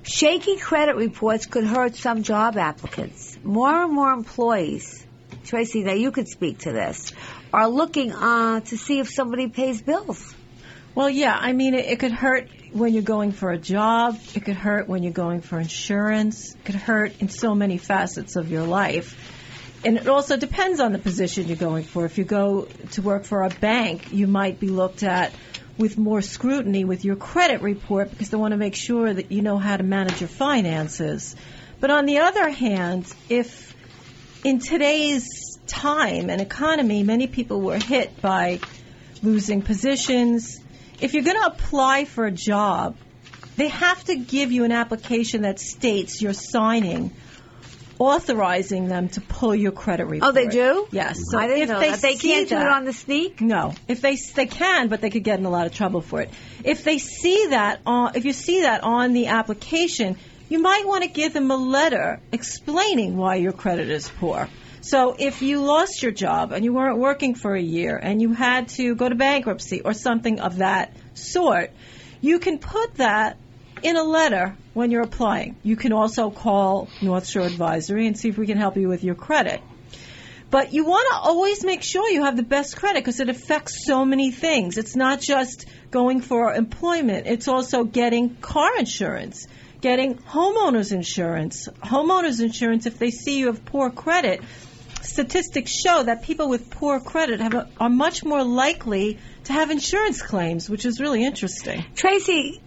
Shaky credit reports could hurt some job applicants. More and more employees, Tracy, now you could speak to this, are looking to see if somebody pays bills. Well, yeah, I mean, it could hurt when you're going for a job. It could hurt when you're going for insurance. It could hurt in so many facets of your life. And it also depends on the position you're going for. If you go to work for a bank, you might be looked at with more scrutiny with your credit report because they want to make sure that you know how to manage your finances. But on the other hand, if in today's time and economy, many people were hit by losing positions, if you're going to apply for a job, they have to give you an application that states you're signing authorizing them to pull your credit report. Oh, they do? Yes. So I didn't know that. They can't do it on the sneak? No. If they can, but they could get in a lot of trouble for it. If they see that if you see that on the application, you might want to give them a letter explaining why your credit is poor. So if you lost your job and you weren't working for a year and you had to go to bankruptcy or something of that sort, you can put that in a letter when you're applying. You can also call North Shore Advisory and see if we can help you with your credit. But you want to always make sure you have the best credit because it affects so many things. It's not just going for employment. It's also getting car insurance, getting homeowners insurance. Homeowners insurance, if they see you have poor credit, statistics show that people with poor credit are much more likely to have insurance claims, which is really interesting. Tracy,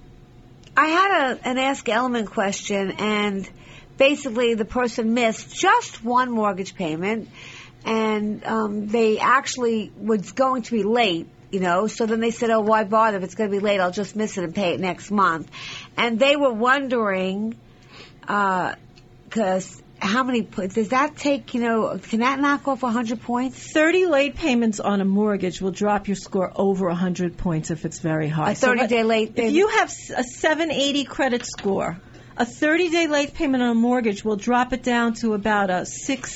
I had an Ask Element question, and basically the person missed just one mortgage payment, and they actually was going to be late, so then they said, oh, why bother? If it's going to be late, I'll just miss it and pay it next month. And they were wondering, because how many points does that take? Can that knock off 100 points? 30 late payments on a mortgage will drop your score over 100 points if it's very high. A 30-day late payment? If you have a 780 credit score, a 30-day late payment on a mortgage will drop it down to about a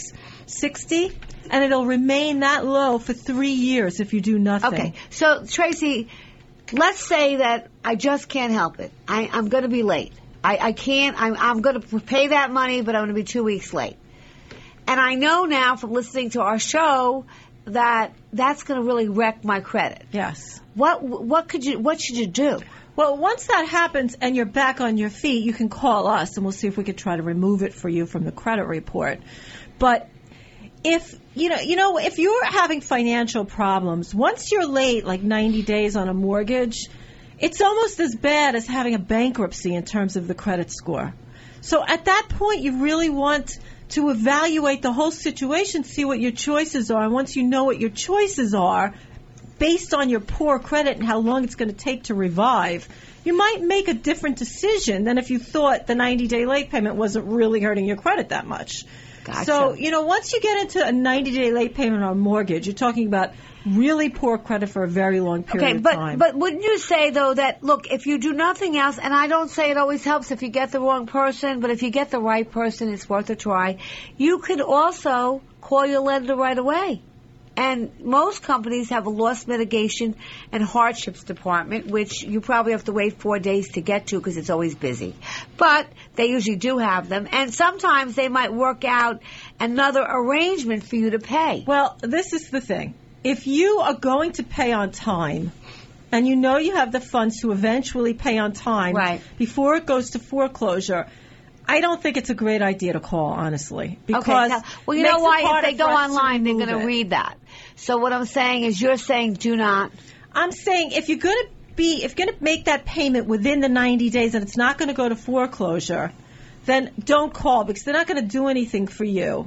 660, and it'll remain that low for 3 years if you do nothing. Okay. So, Tracy, let's say that I just can't help it. I'm going to be late. I can't. I'm going to pay that money, but I'm going to be 2 weeks late. And I know now from listening to our show that that's going to really wreck my credit. Yes. What should you do? Well, once that happens and you're back on your feet, you can call us and we'll see if we can try to remove it for you from the credit report. But if if you're having financial problems, once you're late, like 90 days on a mortgage, it's almost as bad as having a bankruptcy in terms of the credit score. So at that point, you really want to evaluate the whole situation, see what your choices are. And once you know what your choices are, based on your poor credit and how long it's going to take to revive, you might make a different decision than if you thought the 90-day late payment wasn't really hurting your credit that much. Gotcha. So, once you get into a 90-day late payment on a mortgage, you're talking about really poor credit for a very long period of time. But wouldn't you say, though, that, look, if you do nothing else, and I don't say it always helps if you get the wrong person, but if you get the right person, it's worth a try, you could also call your lender right away. And most companies have a loss mitigation and hardships department, which you probably have to wait 4 days to get to because it's always busy. But they usually do have them. And sometimes they might work out another arrangement for you to pay. Well, this is the thing. If you are going to pay on time, and you know you have the funds to eventually pay on time before it goes to foreclosure, I don't think it's a great idea to call, honestly. Because well, you know why? If they go online, they're going to read that. So what I'm saying is, you're saying do not. I'm saying if you're going to make that payment within the 90 days and it's not going to go to foreclosure, then don't call because they're not going to do anything for you.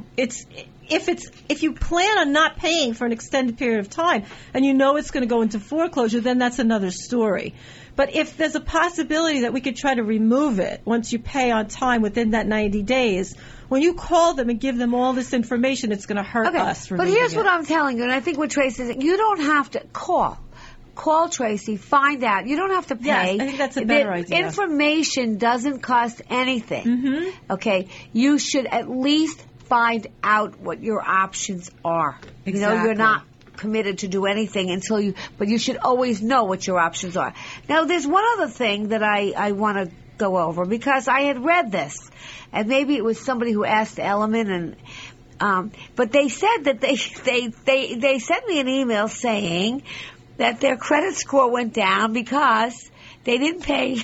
If you plan on not paying for an extended period of time and you know it's going to go into foreclosure, then that's another story. But if there's a possibility that we could try to remove it once you pay on time within that 90 days, when you call them and give them all this information, it's going to hurt us. But here's what I'm telling you, and I think what Tracy is, you don't have to call. Call Tracy, find out. You don't have to pay. Yes, I think that's a better idea. Information doesn't cost anything. Mm-hmm. Okay? You should at least find out what your options are. Exactly. You're not committed to do anything but you should always know what your options are. Now, there's one other thing that I want to go over because I had read this, and maybe it was somebody who asked Element, and but they said that they sent me an email saying that their credit score went down because they didn't pay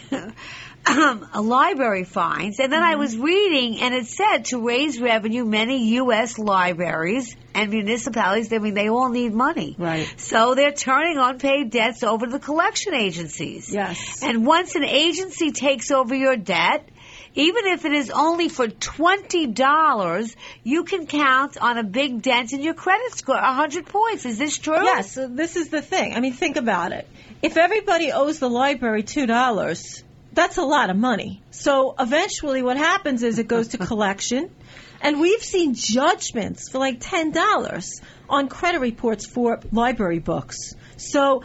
library fines. And then I was reading, and it said to raise revenue, many U.S. libraries and municipalities, I mean, they all need money. Right. So they're turning unpaid debts over to the collection agencies. Yes. And once an agency takes over your debt, even if it is only for $20, you can count on a big dent in your credit score, 100 points. Is this true? Yes, so this is the thing. I mean, think about it. If everybody owes the library $2, that's a lot of money. So eventually what happens is it goes to collection, and we've seen judgments for like $10 on credit reports for library books. So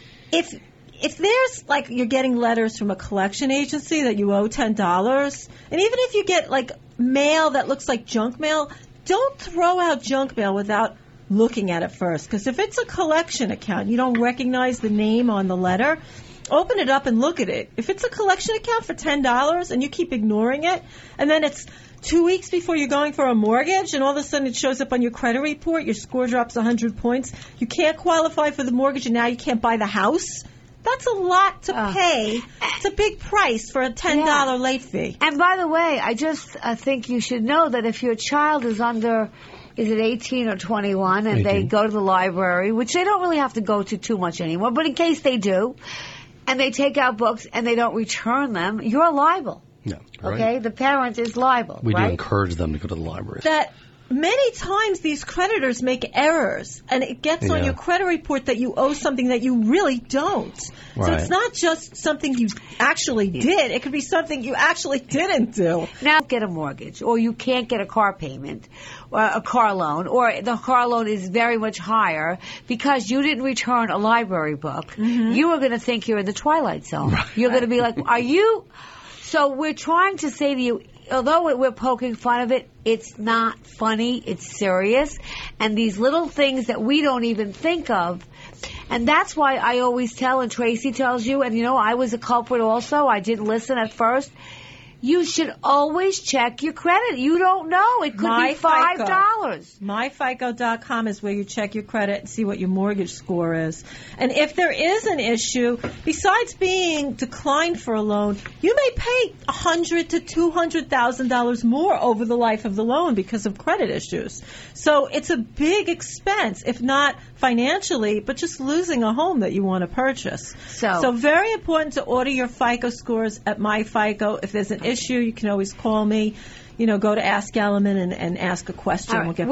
if there's like you're getting letters from a collection agency that you owe $10, and even if you get like mail that looks like junk mail, don't throw out junk mail without looking at it first. Because if it's a collection account, you don't recognize the name on the letter, open it up and look at it. If it's a collection account for $10 and you keep ignoring it, and then it's 2 weeks before you're going for a mortgage, and all of a sudden it shows up on your credit report, your score drops 100 points, you can't qualify for the mortgage, and now you can't buy the house. That's a lot to pay. It's a big price for a $10 late fee. And by the way, I just think you should know that if your child is under, is it 18 or 21, and 18. they go to the library, which they don't really have to go to too much anymore, but in case they do, and they take out books and they don't return them, you're liable. Yeah, right. Okay? The parent is liable. We right? do encourage them to go to the library. That many times these creditors make errors, and it gets on your credit report that you owe something that you really don't. So Right. it's not just something you actually did. It could be something you actually didn't do. Now get a mortgage, or you can't get a car payment, or a car loan, or the car loan is very much higher because you didn't return a library book. You are going to think you're in the Twilight Zone. Right. You're going to be like, are you? So we're trying to say to you, although we're poking fun of it, it's not funny, it's serious. And these little things that we don't even think of. And that's why I always tell, and Tracy tells you, and you know, I was a culprit also. I didn't listen at first. You should always check your credit. You don't know. It could be $5. MyFICO.com is where you check your credit and see what your mortgage score is. And if there is an issue, besides being declined for a loan, you may pay $100,000 to $200,000 more over the life of the loan because of credit issues. So it's a big expense, if not financially, but just losing a home that you want to purchase. So very important to order your FICO scores at MyFICO. If there's an issue, you can always call me. You know, go to Ask Element and ask a question. All right. We'll get